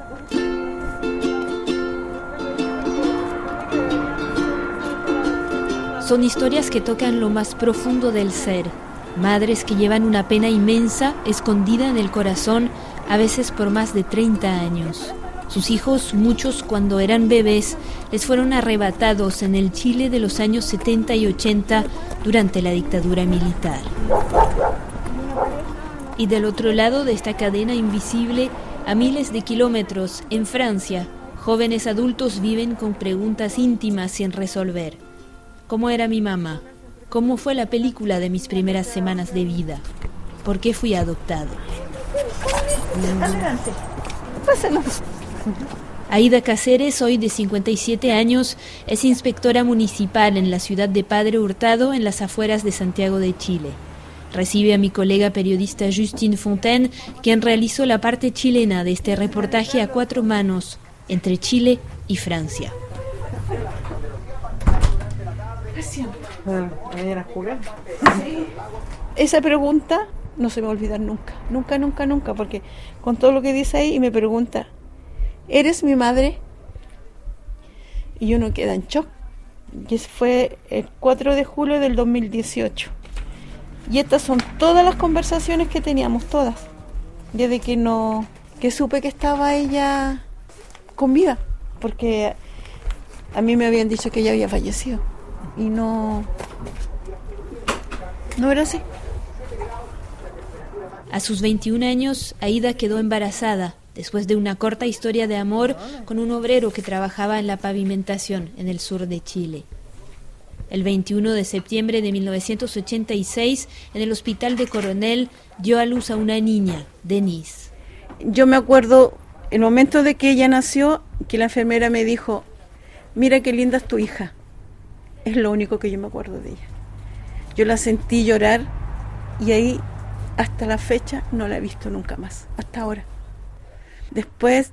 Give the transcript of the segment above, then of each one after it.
Son historias que tocan lo más profundo del ser. Madres que llevan una pena inmensa escondida en el corazón, a veces por más de 30 años. Sus hijos, muchos cuando eran bebés, les fueron arrebatados en el Chile de los años 70 y 80 durante la dictadura militar. Y del otro lado de esta cadena invisible, a miles de kilómetros, en Francia, jóvenes adultos viven con preguntas íntimas sin resolver. ¿Cómo era mi mamá? ¿Cómo fue la película de mis primeras semanas de vida? ¿Por qué fui adoptado? Adelante. Pásanos. Aida Cáceres, hoy de 57 años, es inspectora municipal en la ciudad de Padre Hurtado, en las afueras de Santiago de Chile. Recibe a mi colega periodista Justine Fontaine, quien realizó la parte chilena de este reportaje a 4 manos, entre Chile y Francia. ¿Venir a jugar? Sí. Esa pregunta no se me va a olvidar nunca, nunca, porque con todo lo que dice ahí y me pregunta, ¿eres mi madre? Y uno queda en shock. Y ese fue el 4 de julio del 2018. Y estas son todas las conversaciones que teníamos, todas. Desde que supe que estaba ella con vida, porque a mí me habían dicho que ella había fallecido. Y no era así. A sus 21 años, Aida quedó embarazada después de una corta historia de amor con un obrero que trabajaba en la pavimentación en el sur de Chile. El 21 de septiembre de 1986, en el hospital de Coronel, dio a luz a una niña, Denise. Yo me acuerdo, el momento de que ella nació, que la enfermera me dijo, mira qué linda es tu hija. Es lo único que yo me acuerdo de ella. Yo la sentí llorar y ahí, hasta la fecha, no la he visto nunca más, hasta ahora. Después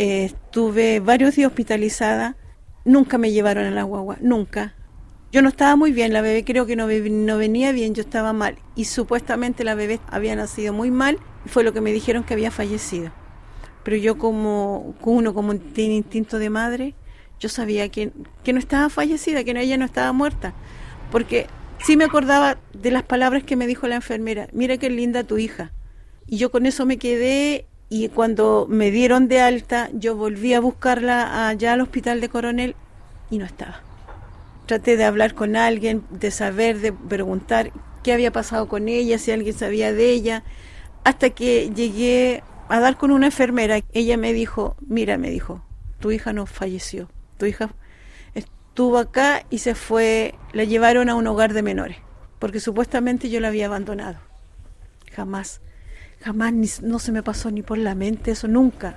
estuve varios días hospitalizada, nunca me llevaron a la guagua, nunca. Yo no estaba muy bien, la bebé creo que no venía bien, yo estaba mal. Y supuestamente la bebé había nacido muy mal, y fue lo que me dijeron que había fallecido. Pero yo como tiene instinto de madre, yo sabía que no estaba fallecida, que ella no estaba muerta, porque sí me acordaba de las palabras que me dijo la enfermera, mira qué linda tu hija. Y yo con eso me quedé, y cuando me dieron de alta, yo volví a buscarla allá al hospital de Coronel, y no estaba. Traté de hablar con alguien, de saber, de preguntar qué había pasado con ella, si alguien sabía de ella, hasta que llegué a dar con una enfermera. Ella me dijo, mira, tu hija no falleció. Tu hija estuvo acá y se fue, la llevaron a un hogar de menores, porque supuestamente yo la había abandonado. Jamás, no se me pasó ni por la mente eso, nunca.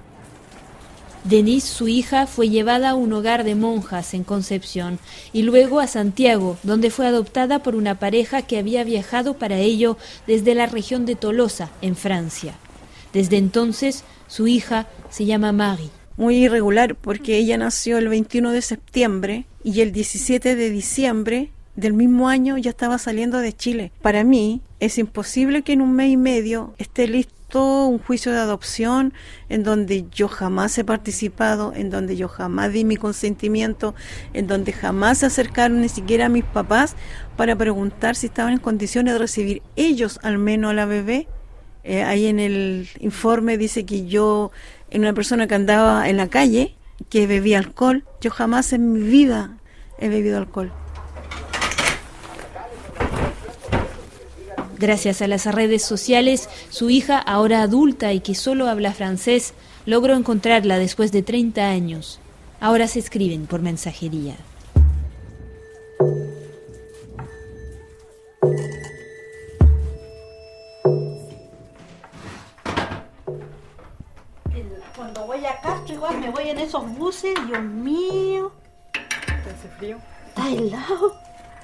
Denise, su hija, fue llevada a un hogar de monjas en Concepción y luego a Santiago, donde fue adoptada por una pareja que había viajado para ello desde la región de Tolosa, en Francia. Desde entonces, su hija se llama Marie. Muy irregular, porque ella nació el 21 de septiembre y el 17 de diciembre del mismo año ya estaba saliendo de Chile. Para mí es imposible que en un mes y medio esté listo un juicio de adopción en donde yo jamás he participado, en donde yo jamás di mi consentimiento, en donde jamás se acercaron ni siquiera a mis papás para preguntar si estaban en condiciones de recibir ellos al menos a la bebé. Ahí en el informe dice que yo era una persona que andaba en la calle, que bebía alcohol. Yo jamás en mi vida he bebido alcohol. Gracias a las redes sociales, su hija, ahora adulta y que solo habla francés, logró encontrarla después de 30 años. Ahora se escriben por mensajería. Cuando voy a Castro, igual me voy en esos buses, Dios mío. ¿Hace frío? Está helado.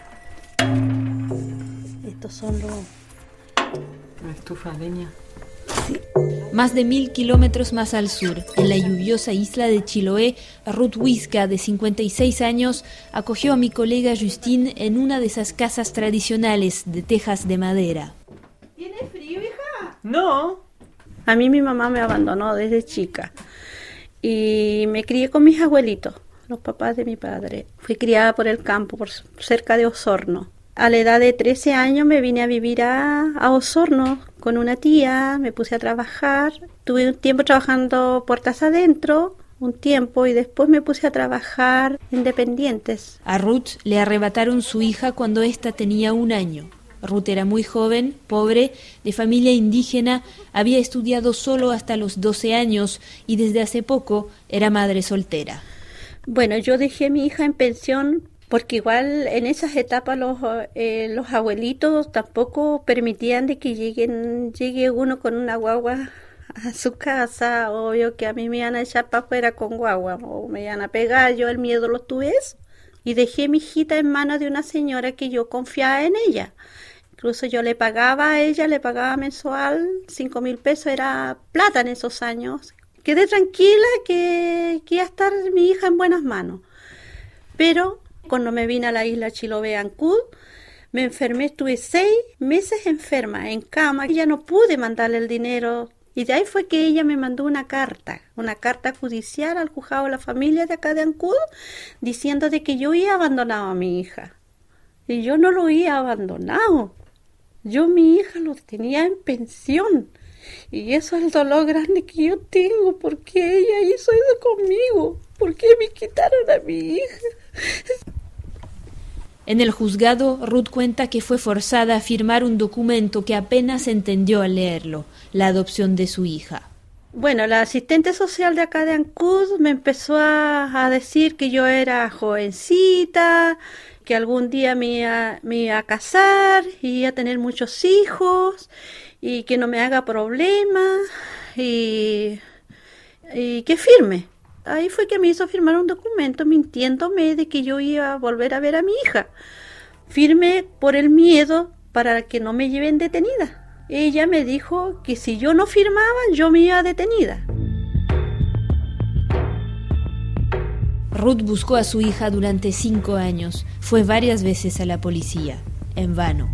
Estos son los... Una estufa de leña. Sí. Más de 1000 kilómetros más al sur, en la lluviosa isla de Chiloé, Ruth Huisca, de 56 años, acogió a mi colega Justine en una de esas casas tradicionales de tejas de madera. ¿Tiene frío, hija? No. A mí mi mamá me abandonó desde chica. y me crié con mis abuelitos, los papás de mi padre. Fui criada por el campo, cerca de Osorno. A la edad de 13 años me vine a vivir a Osorno con una tía, me puse a trabajar. Tuve un tiempo trabajando puertas adentro, un tiempo, y después me puse a trabajar independientes. A Ruth le arrebataron su hija cuando ésta tenía 1 año. Ruth era muy joven, pobre, de familia indígena, había estudiado solo hasta los 12 años y desde hace poco era madre soltera. Bueno, yo dejé a mi hija en pensión porque igual en esas etapas los abuelitos tampoco permitían de que llegue uno con una guagua a su casa. Obvio que a mí me iban a echar para afuera con guagua o me iban a pegar, yo el miedo lo tuve eso. Y dejé a mi hijita en manos de una señora que yo confiaba en ella. Incluso yo le pagaba a ella, le pagaba mensual 5.000 pesos, era plata en esos años. Quedé tranquila que iba a estar mi hija en buenas manos. Pero cuando me vine a la isla Chiloé, Ancud, me enfermé, estuve 6 meses enferma, en cama, y ya no pude mandarle el dinero. Y de ahí fue que ella me mandó una carta judicial al juzgado de la familia de acá de Ancud, diciendo de que yo había abandonado a mi hija. Y yo no lo había abandonado. Yo mi hija lo tenía en pensión. Y eso es el dolor grande que yo tengo, porque ella hizo eso conmigo. ¿Por qué me quitaron a mi hija? En el juzgado, Ruth cuenta que fue forzada a firmar un documento que apenas entendió al leerlo, la adopción de su hija. Bueno, la asistente social de acá de Ancud me empezó a decir que yo era jovencita, que algún día me iba a casar y iba a tener muchos hijos y que no me haga problemas y que firme. Ahí fue que me hizo firmar un documento mintiéndome de que yo iba a volver a ver a mi hija. Firmé por el miedo para que no me lleven detenida. Ella me dijo que si yo no firmaba, yo me iba detenida. Ruth buscó a su hija durante 5 años. Fue varias veces a la policía. En vano.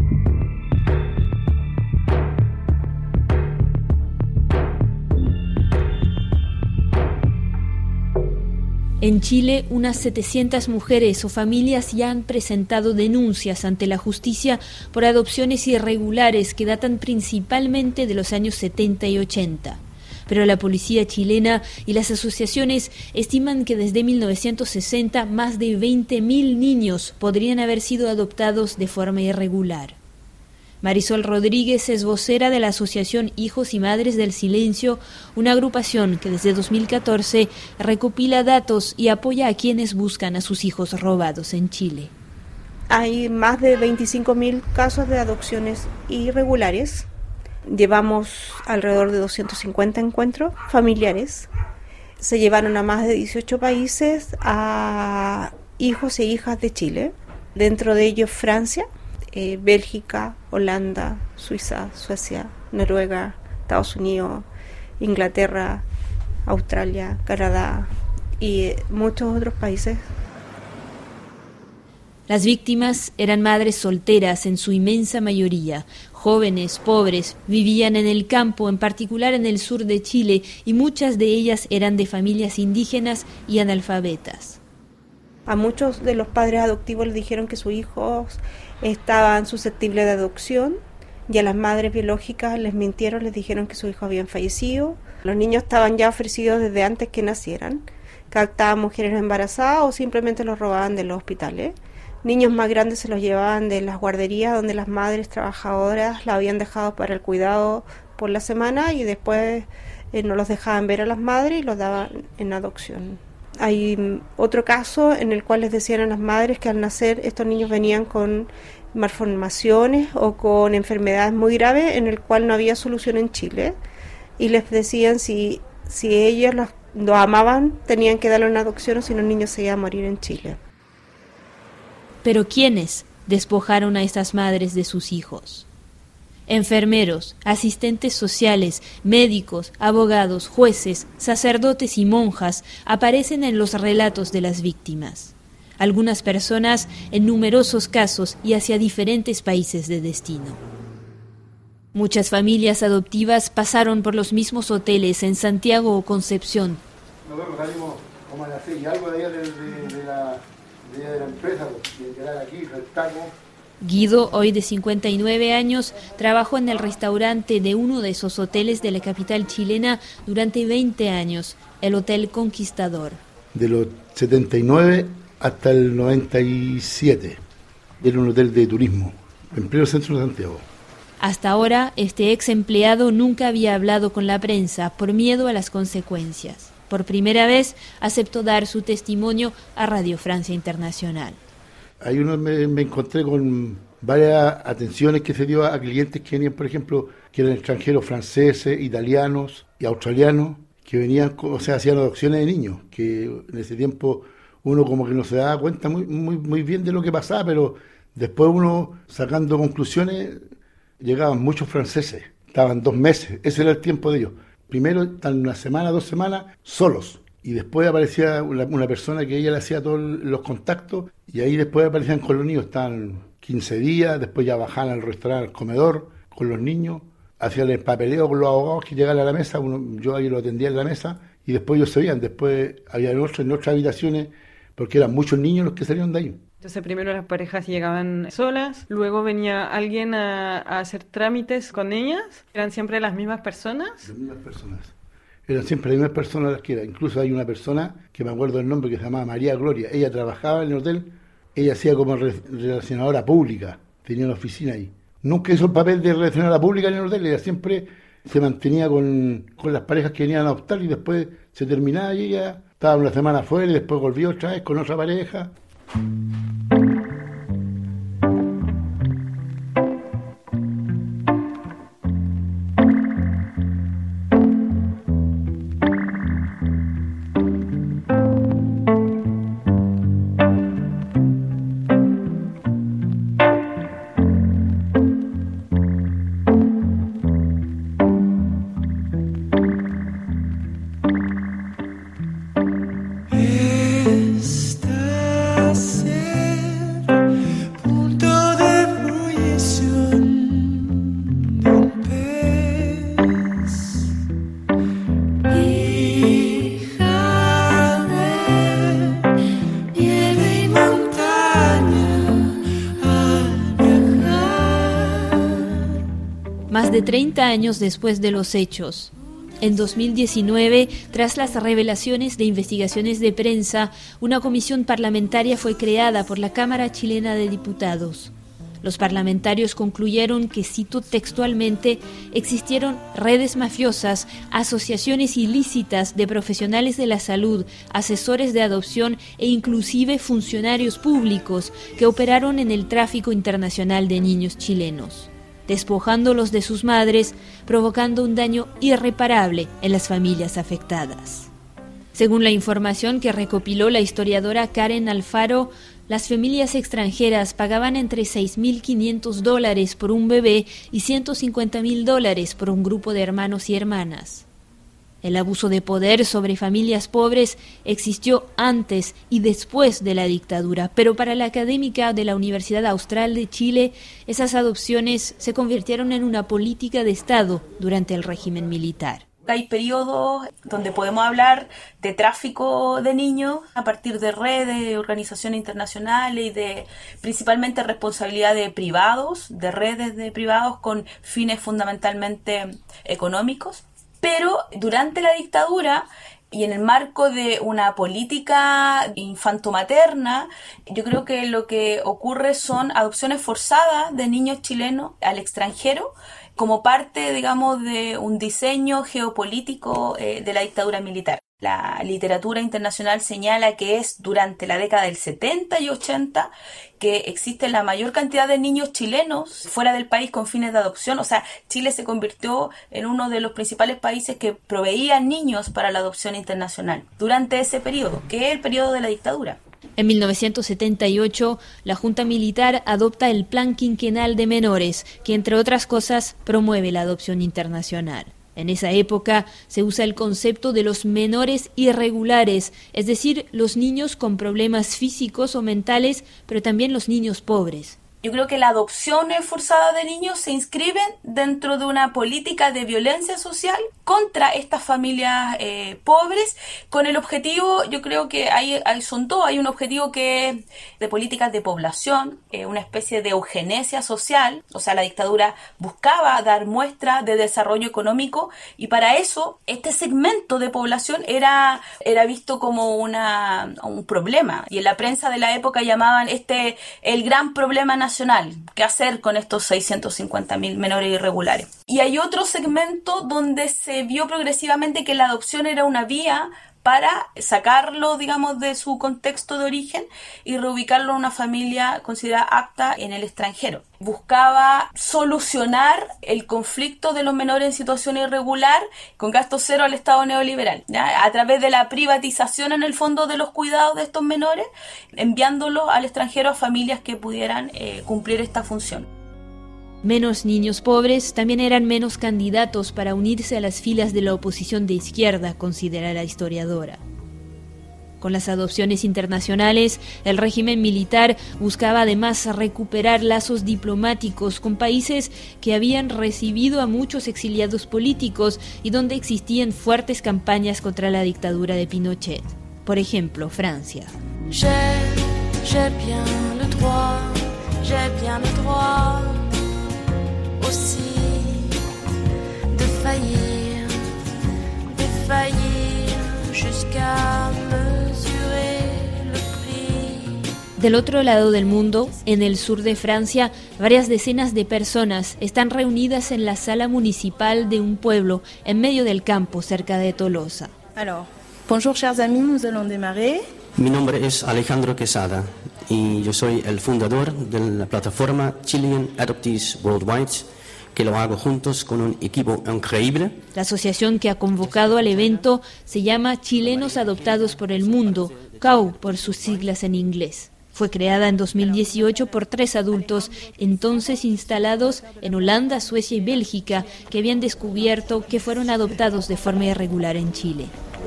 En Chile, unas 700 mujeres o familias ya han presentado denuncias ante la justicia por adopciones irregulares que datan principalmente de los años 70 y 80. Pero la policía chilena y las asociaciones estiman que desde 1960 más de 20.000 niños podrían haber sido adoptados de forma irregular. Marisol Rodríguez es vocera de la Asociación Hijos y Madres del Silencio, una agrupación que desde 2014 recopila datos y apoya a quienes buscan a sus hijos robados en Chile. Hay más de 25.000 casos de adopciones irregulares. Llevamos alrededor de 250 encuentros familiares. Se llevaron a más de 18 países a hijos e hijas de Chile. Dentro de ellos Francia, Bélgica, Holanda, Suiza, Suecia, Noruega, Estados Unidos, Inglaterra, Australia, Canadá y muchos otros países. Las víctimas eran madres solteras en su inmensa mayoría, jóvenes, pobres, vivían en el campo, en particular en el sur de Chile, y muchas de ellas eran de familias indígenas y analfabetas. A muchos de los padres adoptivos les dijeron que sus hijos estaban susceptibles de adopción y a las madres biológicas les mintieron, les dijeron que sus hijos habían fallecido. Los niños estaban ya ofrecidos desde antes que nacieran, captaban mujeres embarazadas o simplemente los robaban de los hospitales. Niños más grandes se los llevaban de las guarderías donde las madres trabajadoras la habían dejado para el cuidado por la semana y después no los dejaban ver a las madres y los daban en adopción. Hay otro caso en el cual les decían a las madres que al nacer estos niños venían con malformaciones o con enfermedades muy graves en el cual no había solución en Chile y les decían si ellos los amaban tenían que darle una adopción o si no el niño se iba a morir en Chile. Pero ¿quiénes despojaron a estas madres de sus hijos? Enfermeros, asistentes sociales, médicos, abogados, jueces, sacerdotes y monjas aparecen en los relatos de las víctimas. Algunas personas en numerosos casos y hacia diferentes países de destino. Muchas familias adoptivas pasaron por los mismos hoteles en Santiago o Concepción. Nosotros salimos como a las 6 y algo de allá de la empresa, y llegar aquí, restamos. Guido, hoy de 59 años, trabajó en el restaurante de uno de esos hoteles de la capital chilena durante 20 años, el Hotel Conquistador. De los 79 hasta el 97, era un hotel de turismo, en pleno centro de Santiago. Hasta ahora, este ex empleado nunca había hablado con la prensa por miedo a las consecuencias. Por primera vez aceptó dar su testimonio a Radio Francia Internacional. Ahí me encontré con varias atenciones que se dio a clientes que venían, por ejemplo, que eran extranjeros, franceses, italianos y australianos, que venían, o sea, hacían adopciones de niños, que en ese tiempo uno como que no se daba cuenta muy bien de lo que pasaba, pero después uno, sacando conclusiones, llegaban muchos franceses, estaban 2 meses, ese era el tiempo de ellos. Primero están 1 semana, 2 semanas, solos. Y después aparecía una persona que ella le hacía todos los contactos, y ahí después aparecían con los niños, estaban 15 días, después ya bajaban al restaurante, al comedor, con los niños, hacían el papeleo con los abogados que llegaban a la mesa, yo ahí lo atendía en la mesa, y después ellos se veían, después había en otras habitaciones, porque eran muchos niños los que salieron de ahí. Entonces primero las parejas llegaban solas, luego venía alguien a hacer trámites con ellas, ¿eran siempre las mismas personas? Las mismas personas. Eran siempre las mismas personas las que eran. Incluso hay una persona, que me acuerdo del nombre, que se llamaba María Gloria. Ella trabajaba en el hotel, ella hacía como relacionadora pública, tenía una oficina ahí. Nunca hizo el papel de relacionadora pública en el hotel, ella siempre se mantenía con las parejas que venían a adoptar y después se terminaba y ella estaba 1 semana afuera y después volvió otra vez con otra pareja. Más de 30 años después de los hechos. En 2019, tras las revelaciones de investigaciones de prensa, una comisión parlamentaria fue creada por la Cámara Chilena de Diputados. Los parlamentarios concluyeron que, cito textualmente, existieron redes mafiosas, asociaciones ilícitas de profesionales de la salud, asesores de adopción e inclusive funcionarios públicos que operaron en el tráfico internacional de niños chilenos, despojándolos de sus madres, provocando un daño irreparable en las familias afectadas. Según la información que recopiló la historiadora Karen Alfaro, las familias extranjeras pagaban entre $6.500 por un bebé y $150.000 por un grupo de hermanos y hermanas. El abuso de poder sobre familias pobres existió antes y después de la dictadura, pero para la académica de la Universidad Austral de Chile, esas adopciones se convirtieron en una política de Estado durante el régimen militar. Hay periodos donde podemos hablar de tráfico de niños a partir de redes, de organizaciones internacionales y de principalmente responsabilidad de privados, de redes de privados con fines fundamentalmente económicos. Pero durante la dictadura y en el marco de una política infantomaterna, yo creo que lo que ocurre son adopciones forzadas de niños chilenos al extranjero como parte, digamos, de un diseño geopolítico de la dictadura militar. La literatura internacional señala que es durante la década del 70 y 80 que existe la mayor cantidad de niños chilenos fuera del país con fines de adopción. O sea, Chile se convirtió en uno de los principales países que proveían niños para la adopción internacional durante ese periodo, que es el periodo de la dictadura. En 1978, la Junta Militar adopta el Plan Quinquenal de Menores, que entre otras cosas promueve la adopción internacional. En esa época se usa el concepto de los menores irregulares, es decir, los niños con problemas físicos o mentales, pero también los niños pobres. Yo creo que la adopción forzada de niños se inscriben dentro de una política de violencia social contra estas familias pobres, con el objetivo, yo creo que son dos, hay un objetivo que es de políticas de población, una especie de eugenesia social, o sea, la dictadura buscaba dar muestra de desarrollo económico y para eso este segmento de población era visto como un problema, y en la prensa de la época llamaban el gran problema nacional, ¿qué hacer con estos 650.000 menores irregulares? Y hay otro segmento donde se vio progresivamente que la adopción era una vía para sacarlo, digamos, de su contexto de origen y reubicarlo en una familia considerada apta en el extranjero. Buscaba solucionar el conflicto de los menores en situación irregular con gasto cero al Estado neoliberal, ¿ya? A través de la privatización en el fondo de los cuidados de estos menores, enviándolos al extranjero a familias que pudieran cumplir esta función. Menos niños pobres también eran menos candidatos para unirse a las filas de la oposición de izquierda, considera la historiadora. Con las adopciones internacionales, el régimen militar buscaba además recuperar lazos diplomáticos con países que habían recibido a muchos exiliados políticos y donde existían fuertes campañas contra la dictadura de Pinochet. Por ejemplo, Francia. J'ai bien le droit aussi de faillir jusqu'à mesurer le prix. Del otro lado del mundo, en el sur de Francia, varias decenas de personas están reunidas en la sala municipal de un pueblo en medio del campo cerca de Tolosa. Alors, bonjour chers amis, nous allons démarrer. Mi nombre es Alejandro Quesada y yo soy el fundador de la plataforma Chilean Adoptees Worldwide, que lo hago juntos con un equipo increíble. La asociación que ha convocado al evento se llama Chilenos Adoptados por el Mundo, CAU por sus siglas en inglés. Fue creada en 2018 por 3 adultos, entonces instalados en Holanda, Suecia y Bélgica, que habían descubierto que fueron adoptados de forma irregular en Chile.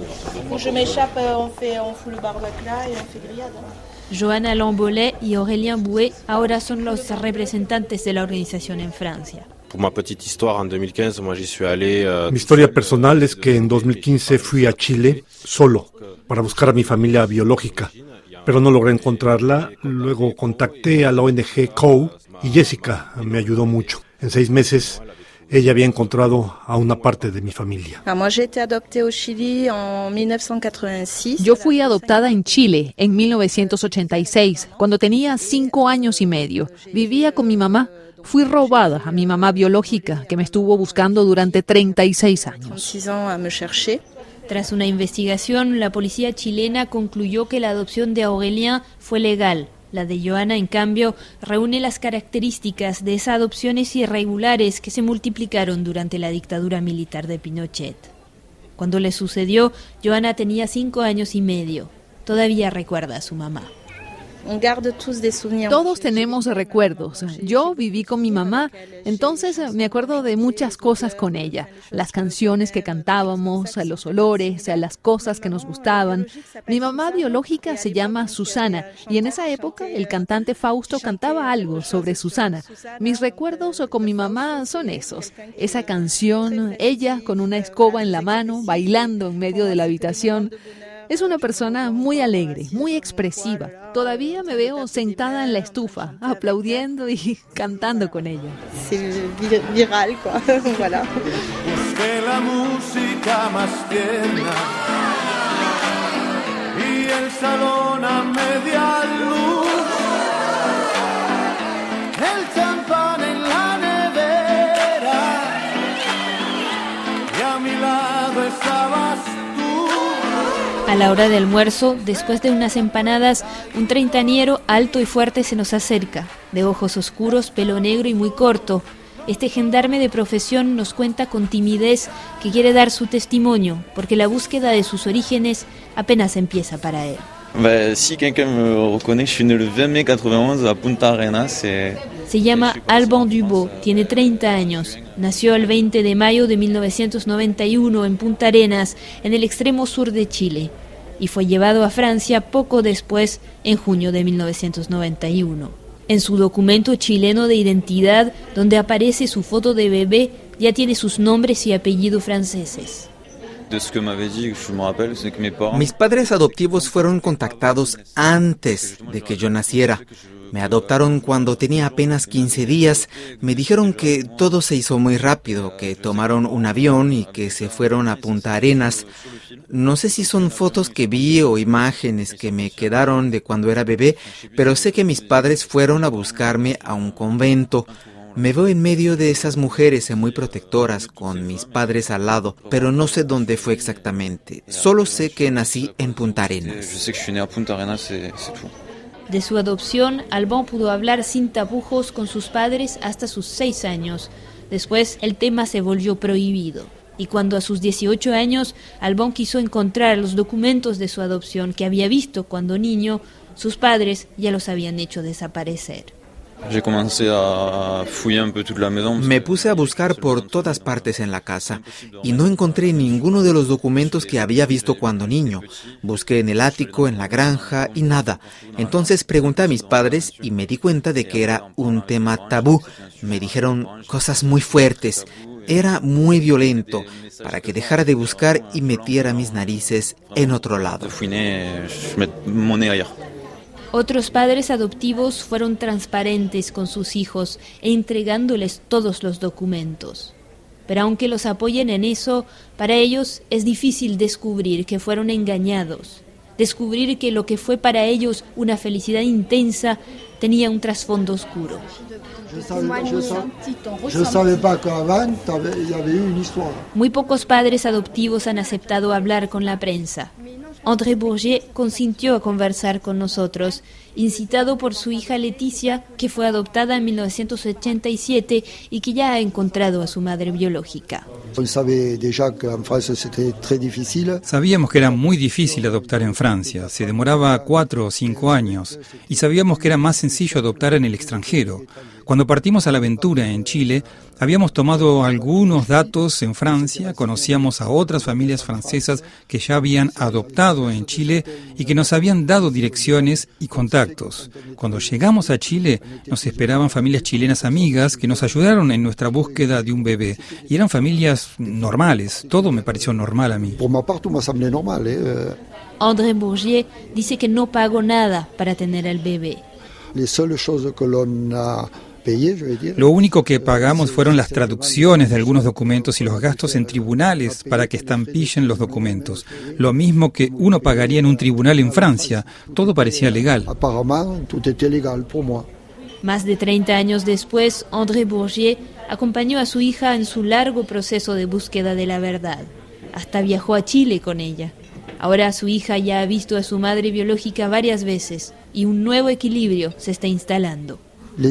Johanna Lambolet y Aurélien Bouet ahora son los representantes de la organización en Francia. Mi historia personal es que en 2015 fui a Chile solo para buscar a mi familia biológica, pero no logré encontrarla. Luego contacté a la ONG COU y Jessica me ayudó mucho. En 6 meses ella había encontrado a una parte de mi familia. Yo fui adoptada en Chile en 1986, cuando tenía 5 años y medio. Vivía con mi mamá. Fui robada a mi mamá biológica, que me estuvo buscando durante 36 años. Tras una investigación, la policía chilena concluyó que la adopción de Aurélien fue legal. La de Johanna, en cambio, reúne las características de esas adopciones irregulares que se multiplicaron durante la dictadura militar de Pinochet. Cuando le sucedió, Johanna tenía 5 años y medio. Todavía recuerda a su mamá. Todos tenemos recuerdos. Yo viví con mi mamá, entonces me acuerdo de muchas cosas con ella. Las canciones que cantábamos, los olores, las cosas que nos gustaban. Mi mamá biológica se llama Susana y en esa época el cantante Fausto cantaba algo sobre Susana. Mis recuerdos con mi mamá son esos. Esa canción, ella con una escoba en la mano, bailando en medio de la habitación. Es una persona muy alegre, muy expresiva. Todavía me veo sentada en la estufa, aplaudiendo y cantando con ella. C'est viral, quoi. Voilà. Busqué la música más tierna y el salón a media luz, el champán en la nevera y a mi lado estabas. A la hora del almuerzo, después de unas empanadas, un treintañero alto y fuerte se nos acerca, de ojos oscuros, pelo negro y muy corto. Este gendarme de profesión nos cuenta con timidez que quiere dar su testimonio, porque la búsqueda de sus orígenes apenas empieza para él. Si quelqu'un me reconnaît, je suis né le 20 mai 91 a Punta Arenas. Se llama Alban Dubot, tiene 30 años. Nació el 20 de mayo de 1991 en Punta Arenas, en el extremo sur de Chile, y fue llevado a Francia poco después, en junio de 1991. En su documento chileno de identidad, donde aparece su foto de bebé, ya tiene sus nombres y apellidos franceses. Mis padres adoptivos fueron contactados antes de que yo naciera. Me adoptaron cuando tenía apenas 15 días. Me dijeron que todo se hizo muy rápido, que tomaron un avión y que se fueron a Punta Arenas. No sé si son fotos que vi o imágenes que me quedaron de cuando era bebé, pero sé que mis padres fueron a buscarme a un convento. Me veo en medio de esas mujeres muy protectoras, con mis padres al lado, pero no sé dónde fue exactamente. Solo sé que nací en Punta Arenas. De su adopción, Alban pudo hablar sin tapujos con sus padres hasta sus 6 años. Después, el tema se volvió prohibido. Y cuando a sus 18 años, Alban quiso encontrar los documentos de su adopción que había visto cuando niño, sus padres ya los habían hecho desaparecer. Me puse a buscar por todas partes en la casa y no encontré ninguno de los documentos que había visto cuando niño. Busqué en el ático, en la granja y nada. Entonces pregunté a mis padres y me di cuenta de que era un tema tabú. Me dijeron cosas muy fuertes. Era muy violento para que dejara de buscar y metiera mis narices en otro lado. Otros padres adoptivos fueron transparentes con sus hijos e entregándoles todos los documentos. Pero aunque los apoyen en eso, para ellos es difícil descubrir que fueron engañados, descubrir que lo que fue para ellos una felicidad intensa tenía un trasfondo oscuro. Muy pocos padres adoptivos han aceptado hablar con la prensa. André Bourget consintió a conversar con nosotros, incitado por su hija Leticia, que fue adoptada en 1987 y que ya ha encontrado a su madre biológica. Sabíamos que era muy difícil adoptar en Francia, se demoraba 4 o 5 años, y sabíamos que era más sencillo adoptar en el extranjero. Cuando partimos a la aventura en Chile, habíamos tomado algunos datos en Francia, conocíamos a otras familias francesas que ya habían adoptado en Chile y que nos habían dado direcciones y contactos. Cuando llegamos a Chile, nos esperaban familias chilenas amigas que nos ayudaron en nuestra búsqueda de un bebé. Y eran familias normales, todo me pareció normal a mí. André Bourget dice que no pagó nada para tener al bebé. Lo único que pagamos fueron las traducciones de algunos documentos y los gastos en tribunales para que estampillen los documentos. Lo mismo que uno pagaría en un tribunal en Francia. Todo parecía legal. Más de 30 años después, André Bourget acompañó a su hija en su largo proceso de búsqueda de la verdad. Hasta viajó a Chile con ella. Ahora su hija ya ha visto a su madre biológica varias veces y un nuevo equilibrio se está instalando.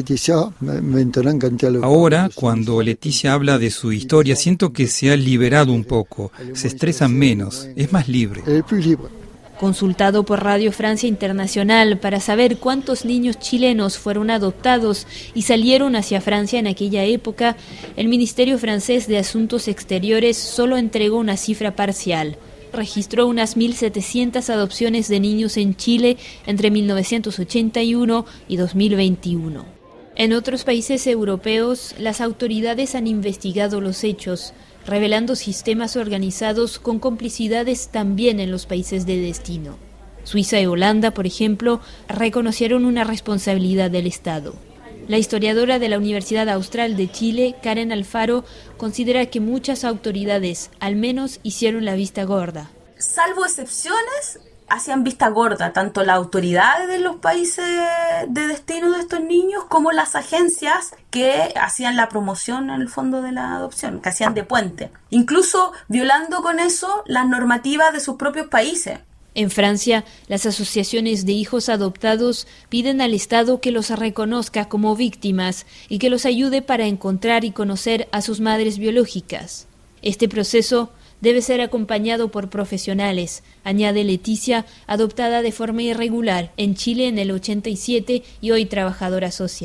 Ahora, cuando Leticia habla de su historia, siento que se ha liberado un poco, se estresa menos, es más libre. Consultado por Radio Francia Internacional para saber cuántos niños chilenos fueron adoptados y salieron hacia Francia en aquella época, el Ministerio francés de Asuntos Exteriores solo entregó una cifra parcial. Registró unas 1.700 adopciones de niños en Chile entre 1981 y 2021. En otros países europeos, las autoridades han investigado los hechos, revelando sistemas organizados con complicidades también en los países de destino. Suiza y Holanda, por ejemplo, reconocieron una responsabilidad del Estado. La historiadora de la Universidad Austral de Chile, Karen Alfaro, considera que muchas autoridades, al menos, hicieron la vista gorda. Salvo excepciones, hacían vista gorda tanto las autoridades de los países de destino de estos niños como las agencias que hacían la promoción en el fondo de la adopción, que hacían de puente, incluso violando con eso las normativas de sus propios países. En Francia, las asociaciones de hijos adoptados piden al Estado que los reconozca como víctimas y que los ayude para encontrar y conocer a sus madres biológicas. Este proceso debe ser acompañado por profesionales, añade Leticia, adoptada de forma irregular en Chile en el 87 y hoy trabajadora social.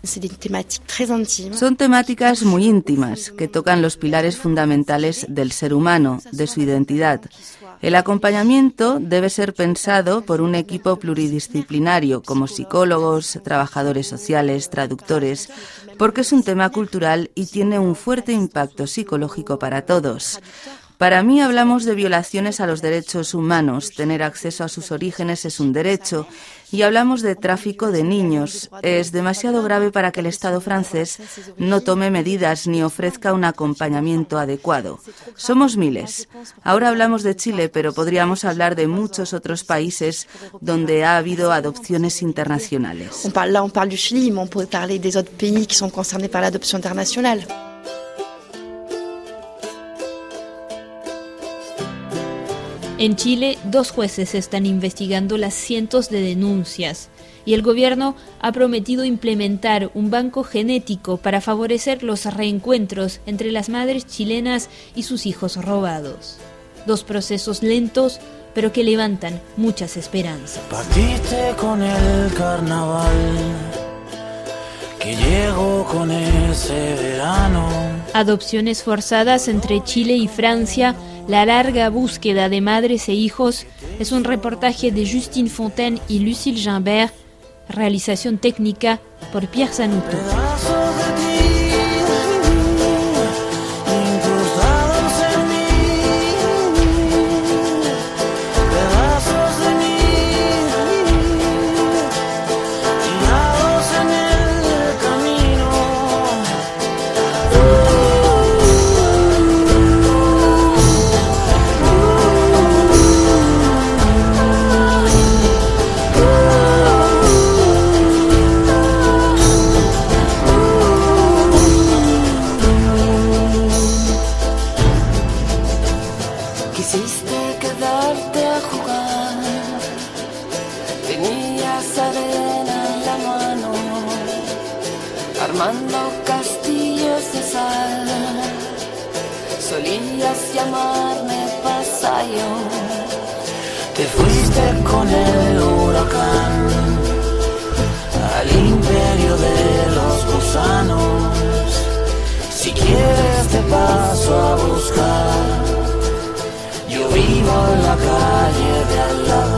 Son temáticas muy íntimas que tocan los pilares fundamentales del ser humano, de su identidad. El acompañamiento debe ser pensado por un equipo pluridisciplinario, como psicólogos, trabajadores sociales, traductores, porque es un tema cultural y tiene un fuerte impacto psicológico para todos. Para mí hablamos de violaciones a los derechos humanos. Tener acceso a sus orígenes es un derecho. Y hablamos de tráfico de niños. Es demasiado grave para que el Estado francés no tome medidas ni ofrezca un acompañamiento adecuado. Somos miles. Ahora hablamos de Chile, pero podríamos hablar de muchos otros países donde ha habido adopciones internacionales. On parle du Chili, mais on pourrait parler des autres pays qui sont concernés par l'adoption internationale. En Chile, 2 jueces están investigando las cientos de denuncias y el gobierno ha prometido implementar un banco genético para favorecer los reencuentros entre las madres chilenas y sus hijos robados. 2 procesos lentos, pero que levantan muchas esperanzas. Partiste con el carnaval, que llegó con ese verano. Adopciones forzadas entre Chile y Francia, la larga búsqueda de madres e hijos, es un reportaje de Justine Fontaine y Lucille Gimbert, realización técnica por Pierre Zanuto. Quisiste quedarte a jugar, tenías arena en la mano, armando castillos de sal. Solías llamarme vasallo. Te fuiste con el huracán al imperio de los gusanos. Si quieres te paso a buscar. Yo vivo en la calle de al lado.